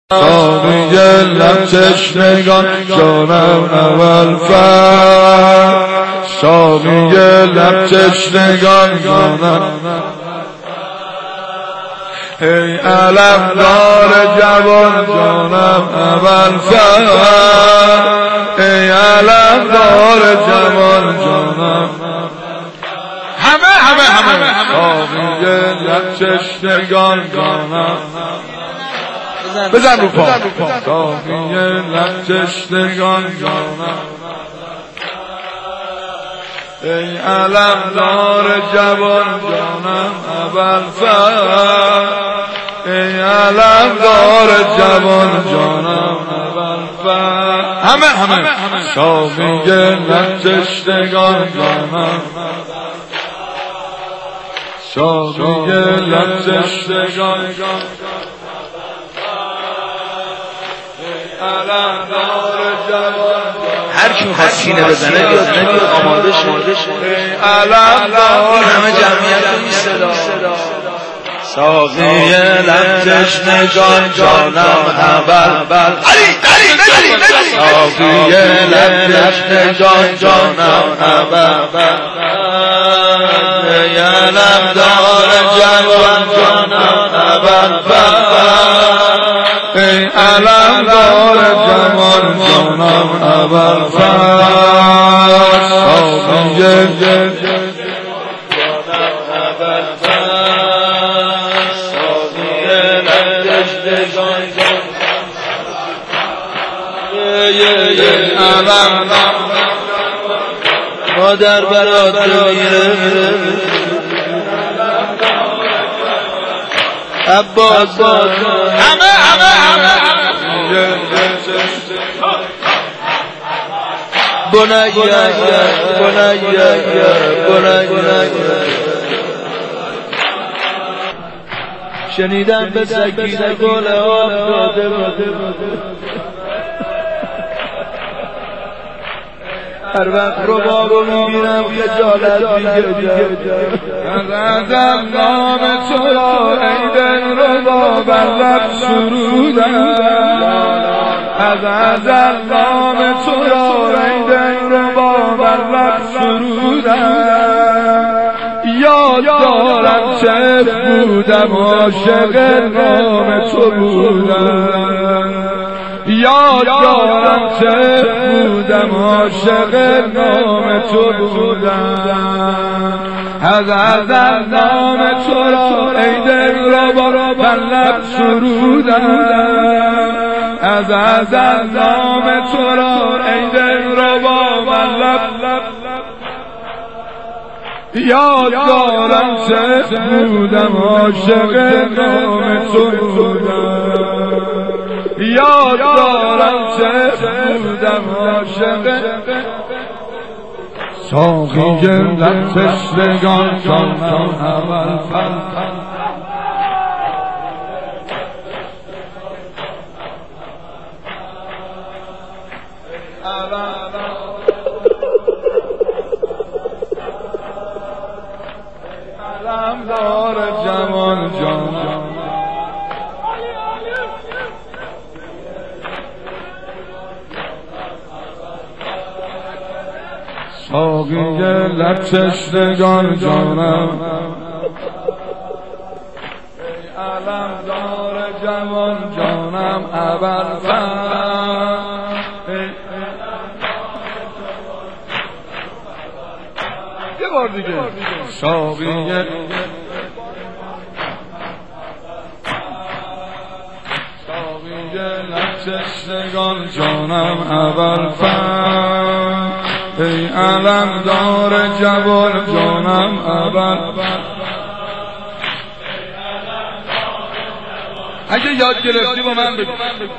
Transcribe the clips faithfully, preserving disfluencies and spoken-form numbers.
ساقی لب تشنگان جانم اول فر ساقی لب تشنگان جانم ای علم دار جوان جانم اول فر ای علم دار جوان جانم همه همه همه ساقی لب تشنگان جانم بزن رو پا ساقی لب تشنگان جانم ای علم دار جوان جانم اول فر ای علم دار جوان جانم اول فر همه همه ساقی لب تشنگان جانم ساقی لب تشنگان هر کی میخواد سینه بزنه بیاد نمیاد آماده شد. این همه جمعیت رو میصدا ساقی لب تشنگان جانم اول ساقی لب تشنگان جانم اول یلم دار جوان جانم اول ای علم دار جوان جانم اول فر ساقی جانم اول فر ساقی لبتشنگان علم مادر برات میره عباس همه همه همه بنایا بنایا بنایا شنیدم به سکینه گل آب داده هر وقت رو بابو میبینم خجالت میگیرم از ازم نام تو را ای دل رو با بر لب سرودم از ازم نام تو را ای دل رو با بر لب سرودم یاد دارم چه بودم عاشق نام تو بودم یاد دارم چه بودم عاشق نام تو بودم از ازل نام تو را ای دل را بر لب سرودم از ازل نام تو را ای دل را بر لب یاد دارم چه بودم عاشق نام تو بودم یاد دارم چه بودم عاشق ساقی لب تشنگان جانم اول فر علم دار جوان جانم ساقی لب تشنگان جانم ای علم دار جوان جانم اول فر یه بار دیگه ساقی ساقی لب تشنگان جانم اول فر ای علم دار جوان جانم اول اگه یاد گرفتی با من بگو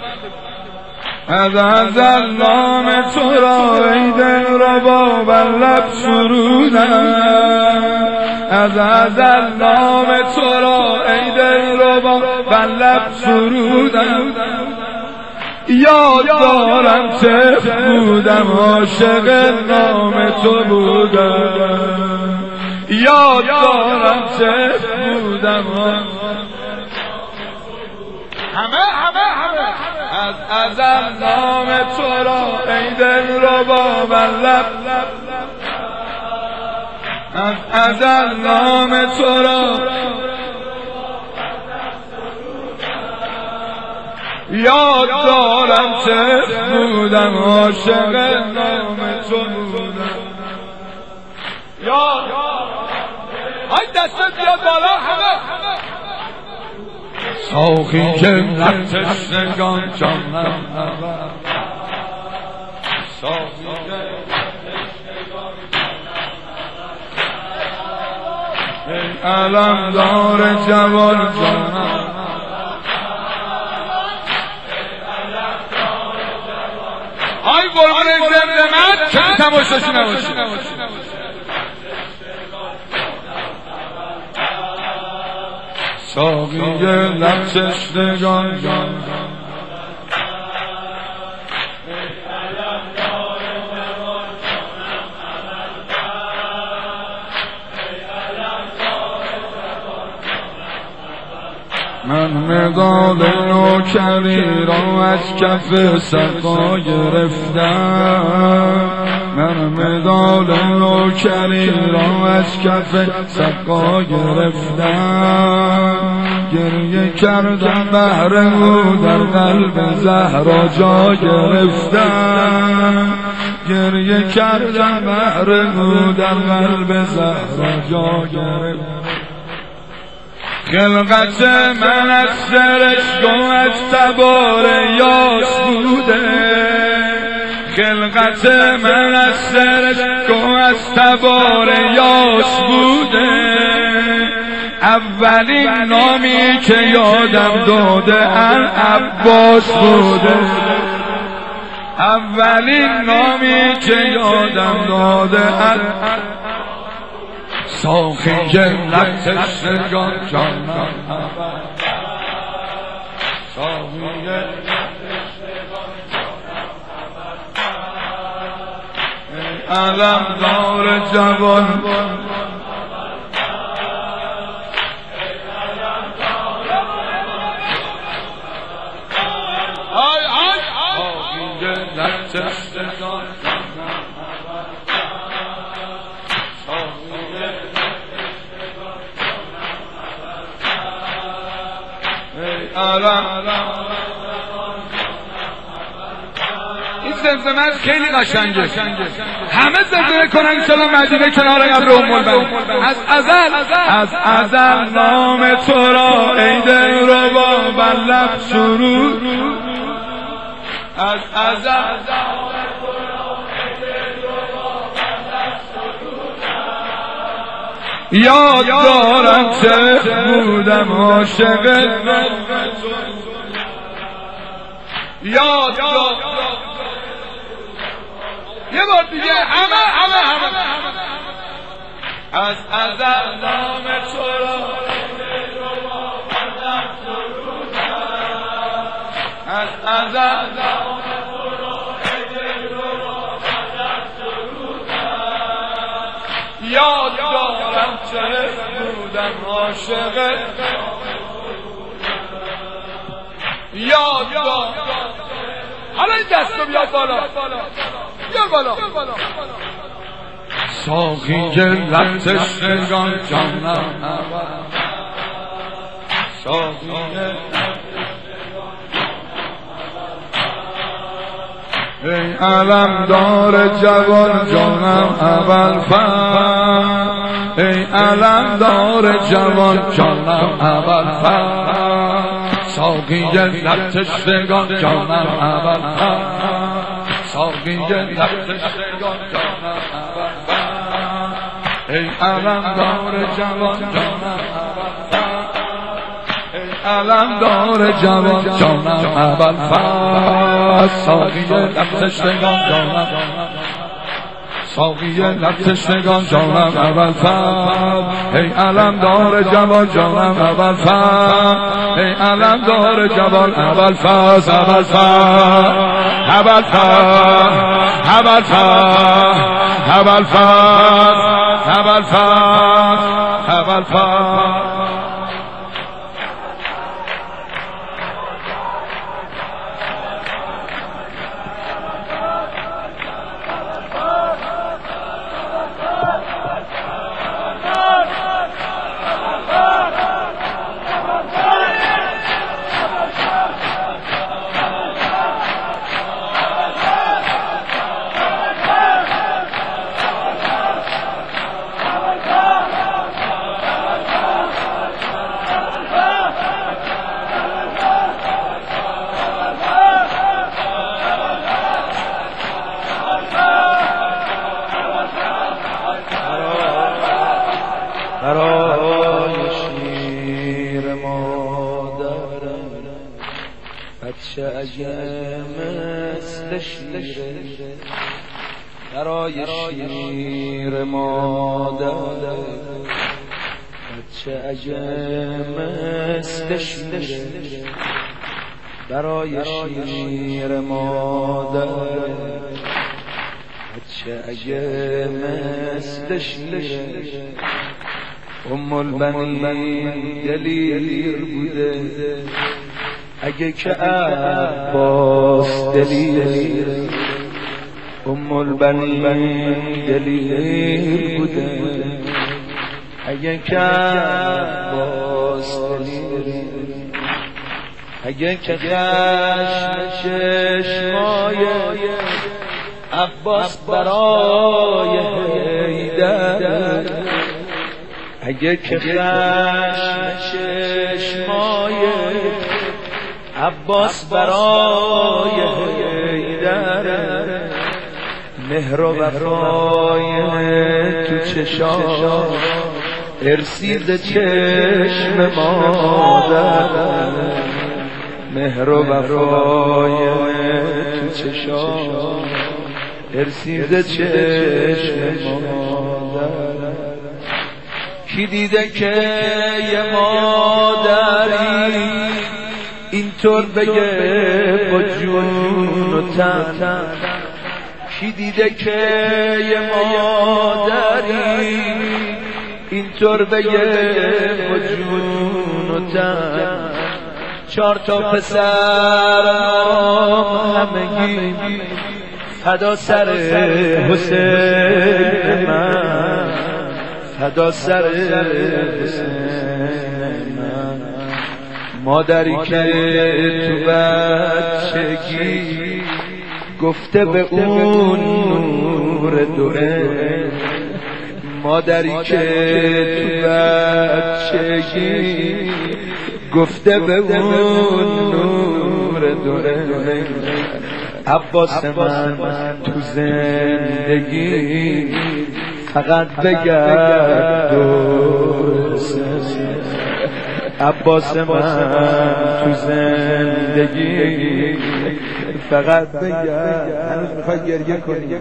از ازل نام تو را ای دل را با بر لب سرودم از ازل نام تو را ای دل را با بر لب سرودم یاد دارم چه بودم عاشق نام تو بودم یاد دارم چه بودم همه همه همه ازل نام تو را ای دل ربا بر لب، از ازل نام تو را یاد دارم چه بودم عاشق نام تو بودم. یاد های دستت بیاد بالا همه ساقی که لب تشنگان جانم نبرد، ساقی که ای علمدار جوان جانم، ای قربان زمزمت که تماشاشی نباشی. ساقی لب تشنگان جانم، من مدال نوکری را از کف سقا گرفتم، من مدال نوکری را از کف سقا گرفتم، گریه کردم بهر او در قلب زهرا جا گرفتم، گریه کردم بهر او در قلب زهرا جا گرفتم. خلقت من از سرشک و از تبار یاس بوده، خلقت من از سرشک و از تبار یاس بوده، اولین نامی که یادم داده العباس بوده، اولین نامی که یادم داده العباس. ساقی که لب تشنگان جانم نبرد، ساقی که لب تشنگان جانم نبرد، ای علمدار جوان ساقی که لب تشنگان جانم نبرد، این زمزمه خیلی قشنگه، همه زمزمه کنن انشالله مدینه کنار قبر ام البنین. از ازل از ازل نام تو را ای دل ربا بر لب سرود، از ازل یاد دارم چه بودم عاشق یاد دارم. یه بار دیگه همه همه همه از ازل نام تو را از ازل یاد دارم چه بودم عاشق یاد دارم. حالا این دستو بیاد بالا، بیاد بالا. ساقی که لب تشنگان جانم نبرد، ساقی ای علمدار جوان جانم اول فر، ای علمدار جوان جانم اول فر، ساقی لب تشنگان جانم اول فر، ساقی لب تشنگان جانم اول فر، ای علمدار جوان جانم اول فر، علمدار جوان جانم اول فر، ساقی لب تشنگان جانم، ساقی لب تشنگان جانم اول فر، ای علمدار جوان جانم اول فر، ای علمدار جوان اول فر، اول فر اول فر اول فر اول فر اول فر اول فر. بچه اگه مثل شیره برای شیر مادر، بچه اگه مثل شیره برای شیر مادر، بچه اگه مثل شیره ام البنین دلیر بوده، اگه که عباس دلیر، ام البنین دلیر بوده، اگه که عباس دلیر، اگه که خشم چشمای عباس برای حیدر، اگه که خشم چشمای عباس برای حیدر، مهر و وفای تو چشام ارسید چشم مادر، مهر و وفای تو چشام ارسید چشم مادر. کی دیده که یه مادری اینطور بگه با جون و تن، کی دیده که یه مادری اینطور بگه با جون و تن، چهار تا پسر همگی فدا سر حسین من، فدا سر حسین من، مادری که تو بچگی گفته به اون نور دوئه، مادری که تو بچگی گفته به اون نور دوئه، عباس من تو زندگی فقط بگرد دور، عباس من تو زندگی فقط بگرد. میخوای گریه کنی؟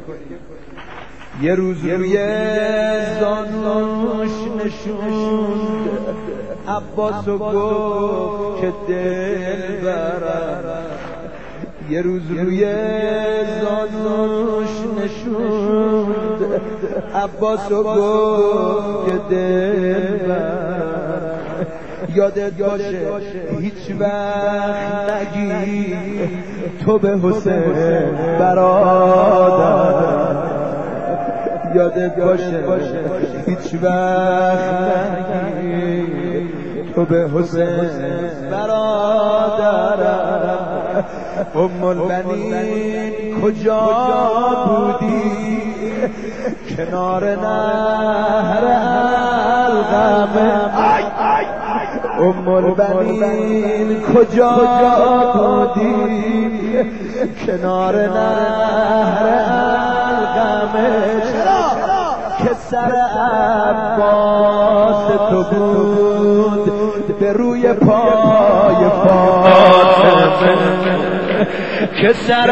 یه روز روی زانوش نشوند عباسو گفت که دل برم، یه روز روی زانوش نشوند عباسو گفت که دل برم، یادت باشه هیچ وقت نگی تو به حسین برادر، یادت باشه هیچ وقت نگی تو به حسین برادرم. ام البنین کجا بودی کنار نهر القمه، ام البنین کجا بودی کنار نهر القمه، که سر عباس تو بود به روی پای فاطمه، که سر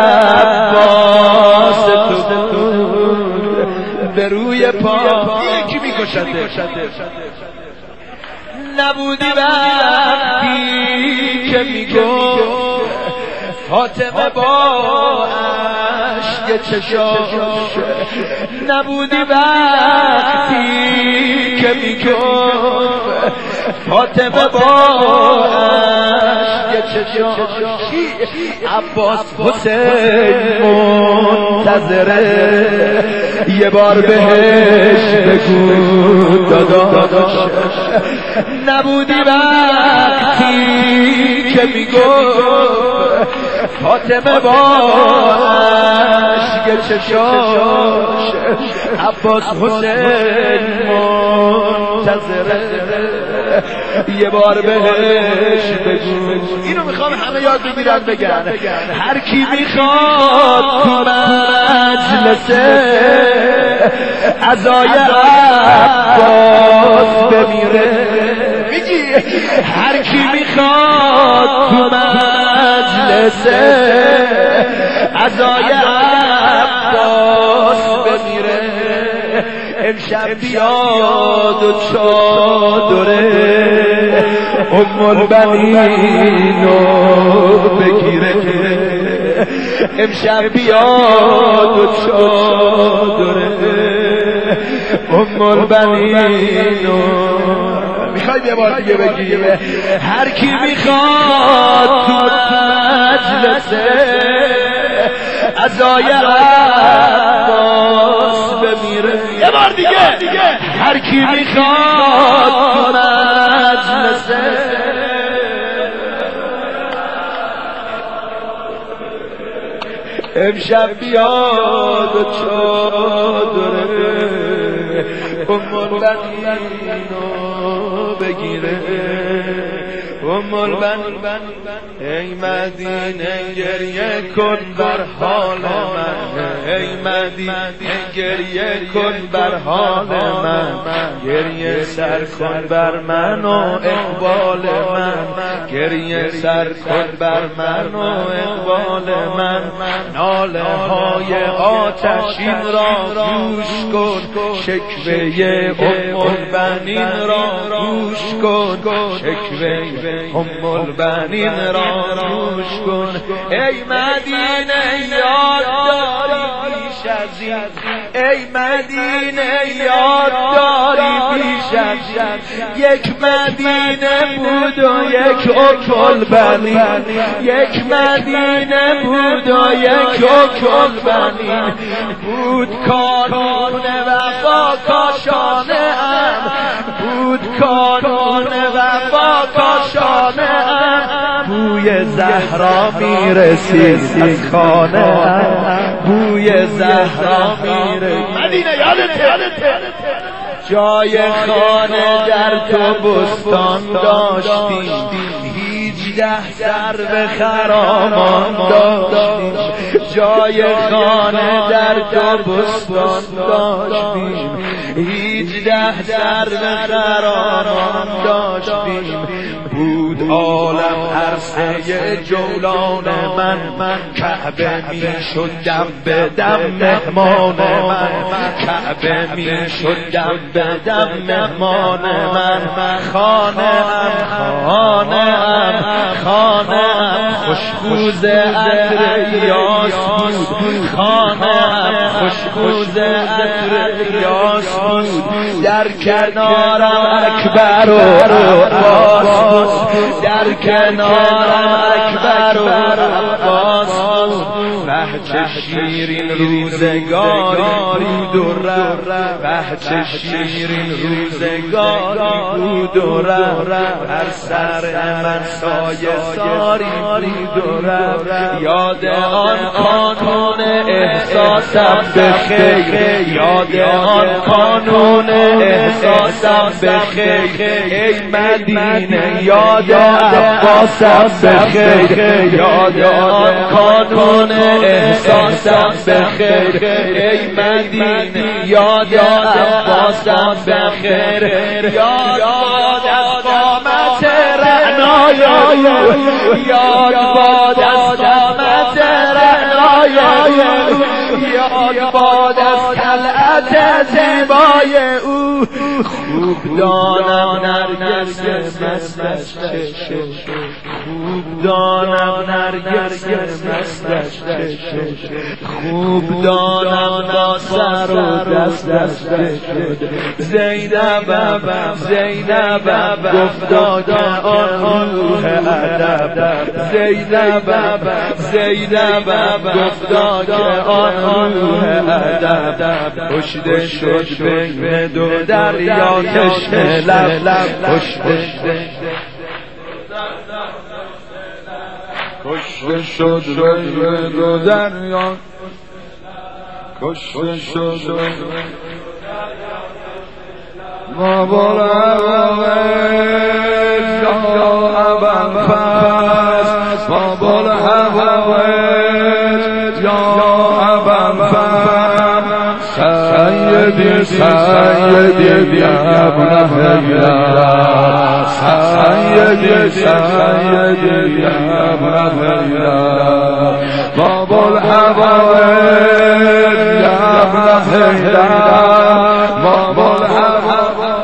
عباس تو بود به روی پای کی میکشده. نبودی وقتی که میگفت فاطمه با اشک چشاش، نبودی وقتی که میگفت فاطمه با اشک چشاش، عباس حسین منتظره یه بار بهش بگو داداش. نبودی وقتی که میگفت فاطمه با اشک چشاش، عباس حسین منتظره یه بار بهش بگو. اینو میخوام همه یاد بگیرن بگن، هر کی میخواد تو مجلسه عزای عباس بمیره، میگی هر کی میخواد تو مجلس عزای عباس بمیره امشب بیاد و چادره ام البنینو بگیره امشب بیاد و چادره ام البنینو. میخوای یه بار دیگه بگی هر کی میخواد تو مجلس عزای عباس بمیره یه بار دیگه هر کی میخواد تو مجلس امشب بیاد و چادره ام البنینو بگیره ام البنین. ای مدینه گریه کن بر حال من ای مدینه گریه کن بر حال من گریه سر کن بر من و اقبال من گریه سر کن بر من و اقبال من ناله های آتشین را گوش کن شکوه ام البنین را گوش کن شکوه ام البنین را گوش کن. ای مدینه یاد داری پیش از این ای مدینه یاد داری پیش از این یک مدینه بود و یک ام البنین یک مدینه بود و یک ام البنین بود کانون وفا کاشانه ام بود کانون وفا کاشانه ام بوی زهرا میرسید از خانه ام بوی زهرا میرسید مدینه یادته جای خانه در تو بستان داشتیم هیچده سر به خرامان داشتیم جای خانه در تو بستان داشتیم هیچده سر به خرامان داشتیم بود عالم عرصه جولان من من کعبه می شد دم به دم مهمان من کعبه می شد دم به دم مهمان من خانه ام خانه ام خانه ام خوشبوز عطر یاس بود خانه ام خوشبوز عطر یاس بود در کنارم اکبر و عباس در کنارم اکبر و عباس بهچه شیرین روزگاری بود و رفت بهچه شیرین روزگاری بود و رفت هر سر من سایه ساری بود و رفت یاد آن قانون احساسم به خیر یاد آن قانون احساسم به خیر ای مدینه یاد عباسم به خیر یاد آن قانون احساسم به خیر ای مدینه یاد عباسم به خیر یاد از قامت رعنای یاد باد از قامت رعنای یاد باد از طلعت زیبای او خوب دانم نرگس مستش چشه خوب دانم نرگس مستش چشه خوب دانم با سر و دستش چشه زینب زینب گفتا که آن روح ادب زینب زینب گفتا که آن روح ادب کشته شد بین دو دریا تشنه لب کشته کشته شد بین دو دریا کشته شد ما بلند یا ابوالفضل ما بلند یا ابوالفضل سید سيدي سيدي يا ابن هيلا سيدي سيدي يا ابن هيلا باب الحبائب يا ابن هيلا باب الحبائب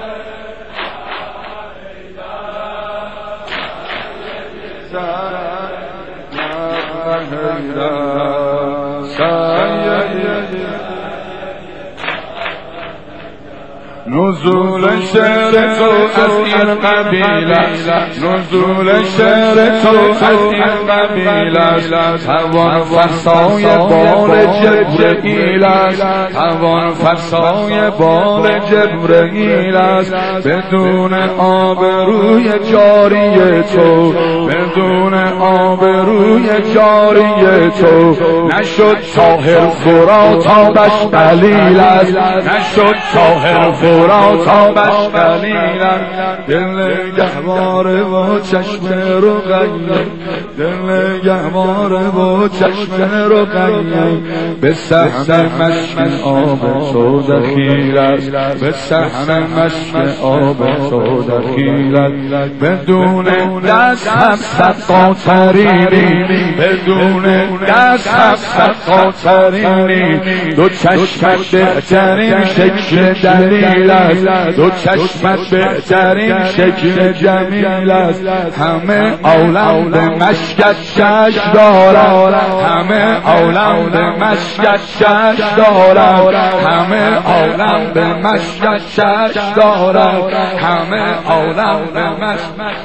نزول شعر تو از این قبیله نزول شعر تو از این قبیله توان فرسای بال جبرئیل است توان فرسای بال جبرئیل است بدون آبروی جاری تو بدون آبروی جاری تو نشد طاهر فرات آبش قلیل است نشد طاهر فرات آبش قلیلم دل گهواره و چشم رقیه دل گهواره و چشم رقیه به صحن مشک آب تو دخیل است به صحن مشک آب تو دخیل است بدون دست هم سقاطرینی بدون دست هم سقاطرینی دو چشمت بهترین شکل دلیل دو چشمت بهترین شکل جمیل است همه عالم به مشکت شش دارد همه عالم به مشکت شش دارد همه عالم به مشکت شش دارد همه عالم به مشکت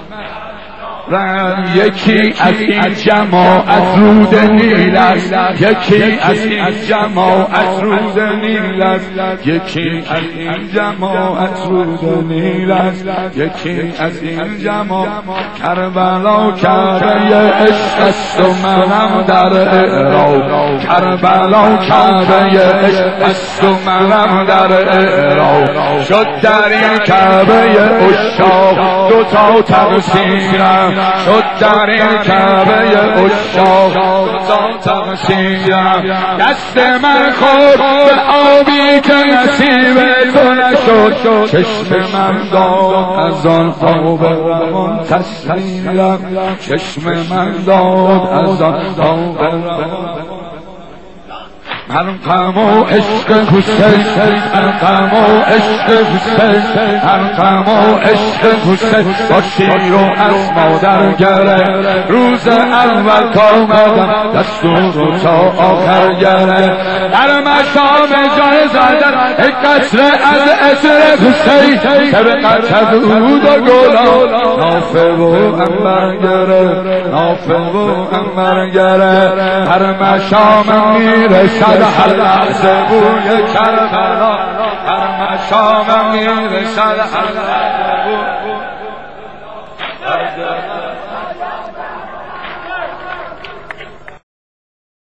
یکی از این جماعت رود نیل است یکی از این جماعت رود نیل است یکی از این جماعت رود نیل است یکی از این جماعت کربلا کعبه عشق است و منم در اعراب کربلا کعبه عشق است و منم در اعراب شد در این کعبه عشاق دو تا تقصیرم شد در این کعبه عشاق تا تقصیرم دست من خود به آبی که نصیب تو نشد چشم من داد از آن آب روان تسلیرم چشم من داد از آن آب روان من غم و عشق حسین من غم و عشق حسین من غم و عشق حسین با شیر و از مادر گره روز اول کامدم دستور تا آخر گره در مشام جای زدن یک قطره از عطر حسین که به قطر دود و گلان نافه و انبر گره نافه و انبر گره در مشام میرسد هر لحظه بوی کربلا هر مشام میرسد هر لحظه بوی